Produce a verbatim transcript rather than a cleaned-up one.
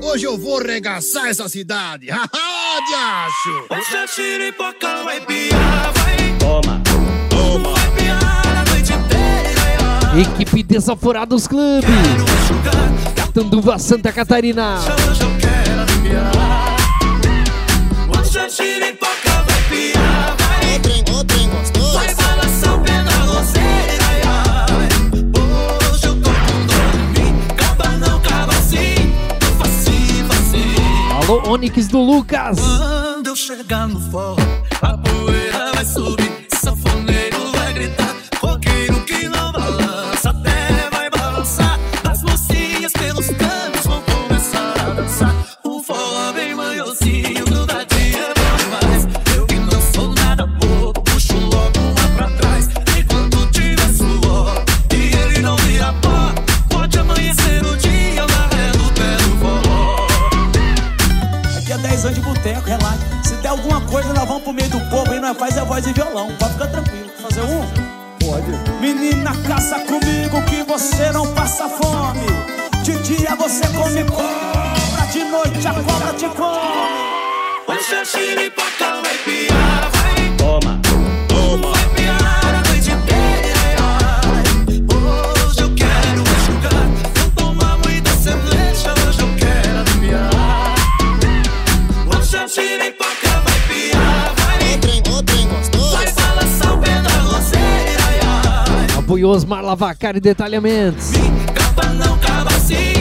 Hoje eu vou regaçar essa cidade. Haha, diacho. Essa xiripoca vai piar, vai. Toma, toma. Vai piar a noite inteira. Equipe Desaforados Clube, Catanduva, Santa Catarina. Hoje eu quero aliviar. Essa xiripoca vai piar, vai. Ô trem, ô trem gostoso. Vai balançar o pé na roseira, ai, ai. Hoje eu tô com dor em mim. Caba não, caba assim. Facinho, facinho. Alô, Onix do Lucas. Quando eu chegar no forró, a poeira vai subir, sanfoneiro vai gritar, roqueiro que não balança, até vai balançar. As mocinhas pelos cantos vão começar a dançar. O forró bem manhozinho, grudadinho é bom demais. Eu que não sou nada bobo, puxo logo uma pra trás. Enquanto tiver suor e ele não vira pó, pode amanhecer o dia na ré do pé do forró. Aqui é dez anos de boteco, relaxa. Se der alguma coisa, nós vamos pro meio do povo e nós faz a voz e violão. Pode ficar tranquilo. Fazer um? Pode. Menina, caça comigo que você não passa fome. De dia você come cobra, de noite a cobra te come. Hoje a xiripoca vai piar, vai. Toma, toma. Vai piar a noite inteira, ai, ai. Hoje eu quero enxugar, não tomar muita cerveja, hoje eu quero aliviar. Hoje a xiripoca vai piar, vai. Ô trem, ô trem gostoso. Vai balançar o pé na roseira, ai, ai. Apoio Osmar Lavacar e Detalhamentos. Capa não, caba assim.